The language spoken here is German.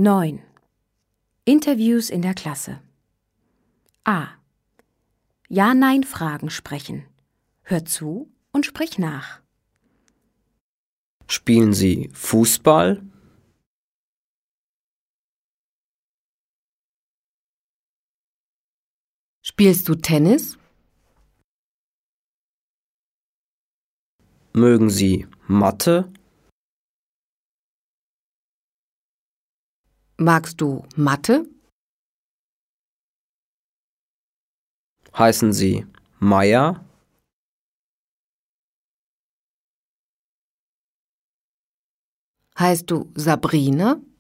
9. Interviews in der Klasse. A. Ja-Nein-Fragen sprechen. Hör zu und sprich nach. Spielen Sie Fußball? Spielst du Tennis? Mögen Sie Mathe? Magst du Mathe? Heißen Sie Meier? Heißt du Sabrina?